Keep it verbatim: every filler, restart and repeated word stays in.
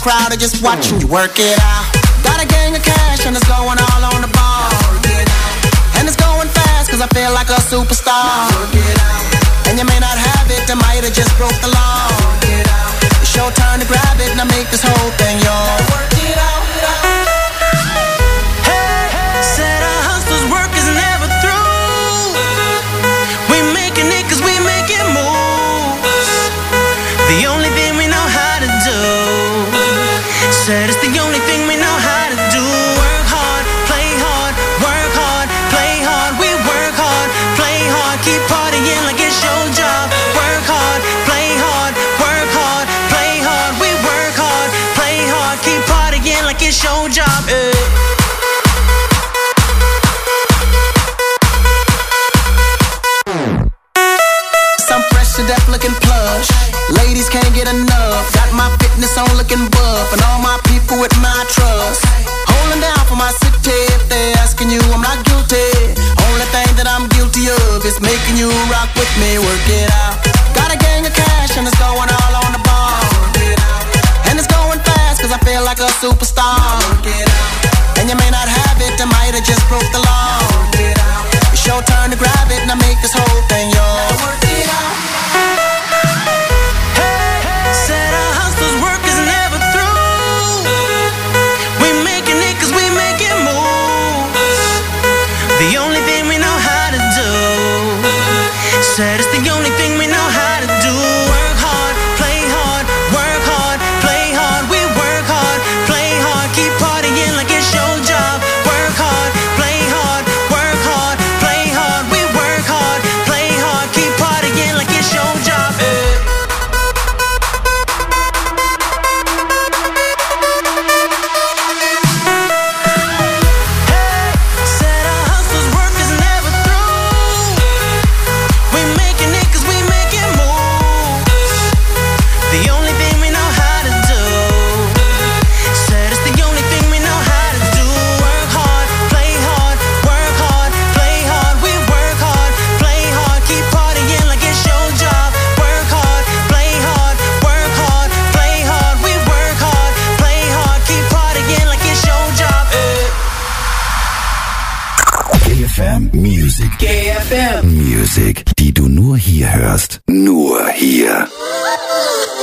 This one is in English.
crowd are just watching you work it out. Got a gang of cash and it's going all on the ball. And it's going fast cause I feel like a superstar. And you may not have it, I might have just broke the law. It's your turn to grab it and I make this whole thing yours. Work it out. Hey, said a hustler's work is never through. We making it cause we making moves. The only thing we know how to do. Said it's the only thing we know how to do. Work hard, play hard, work hard, play hard. We work hard, play hard, keep partying like it's your job. Work hard, play hard, work hard, play hard. We work hard, play hard, keep partying like it's your job. Hey. Some fresh to death looking plush. Ladies can't get enough. Got my fitness on looking buff. And all my people with my trust. Holding down for my city. If they're asking you, I'm not guilty. Only thing that I'm guilty of is making you rock with me. Work it out. Got a gang of cash and it's going all on the ball. And it's going fast cause I feel like a superstar. And you may not have it, I might have just broke the law. It's your turn to grab it and I make this whole thing yours. Work it out. Said a hustler's work is never through. We making it cause we making moves. The only thing we know how to do. Said it's the only thing we know how to do. Work hard, play hard, work hard, play hard. We work hard, play hard, keep partying like it's your job. Work hard, play hard, work hard, play hard. We work hard, play hard, keep partying like it's your job. Hey. Music, die du nur hier hörst. Nur hier.